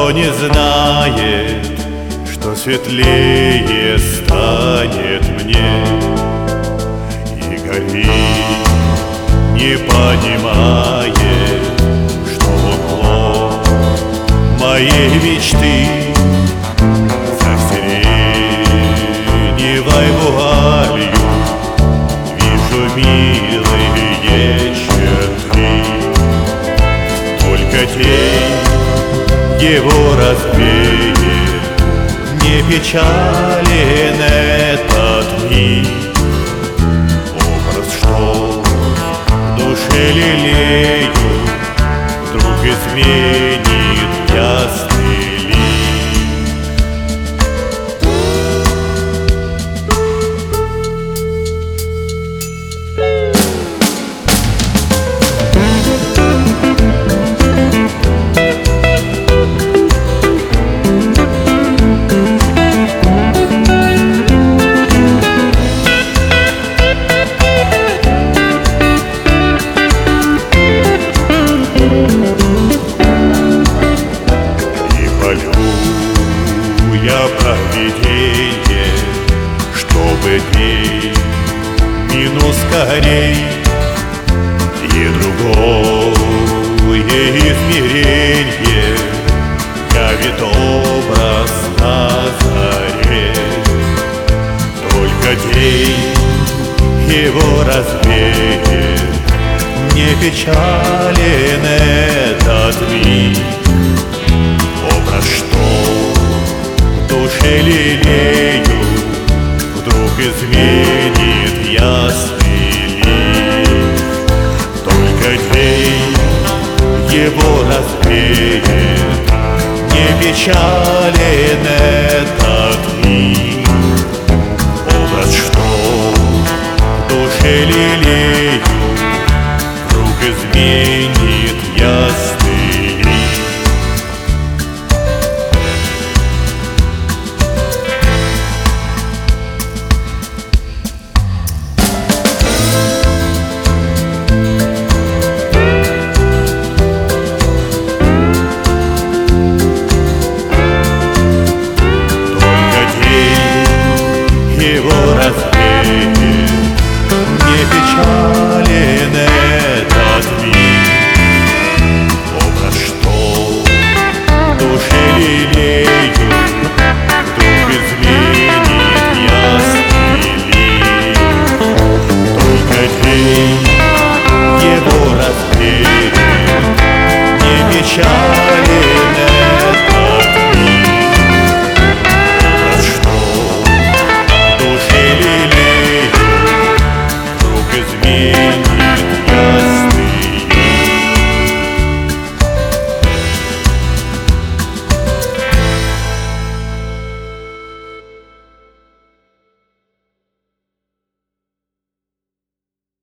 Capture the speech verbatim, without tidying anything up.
Никто не знает, что светлее станет мне. И горит, не понимает, что углом моей мечты за сиреневой вуалью вижу милые черты. Только тень его разбеет, не печален этот миг. Образ, что в душе лелею, вдруг изменит ясный лик. Я провиденье, чтобы день минул скорей, и другое измеренье явит образ на заре. Только день его разбеет, не печален этот миг. Образ, что в душе лелею, вдруг изменит ясный лик. Только день его разбеет, не печален этот миг.